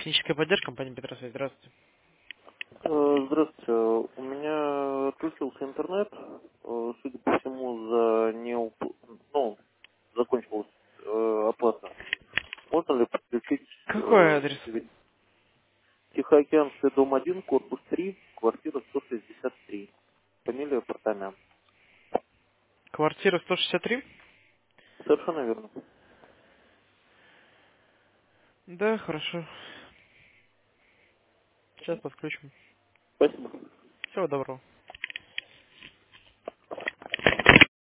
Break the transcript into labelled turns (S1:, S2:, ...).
S1: Техническая поддержка, компания Петросвязь. Здравствуйте.
S2: Здравствуйте. У меня отключился интернет. Судя по всему, ну, закончилась оплата. Можно ли подключить
S1: Какой адрес?
S2: Тихоокеанский дом 1, корпус 3, квартира 163. Фамилия Портамян.
S1: Квартира 163?
S2: Совершенно верно.
S1: Да, хорошо. Сейчас подключим.
S2: Спасибо.
S1: Всего доброго.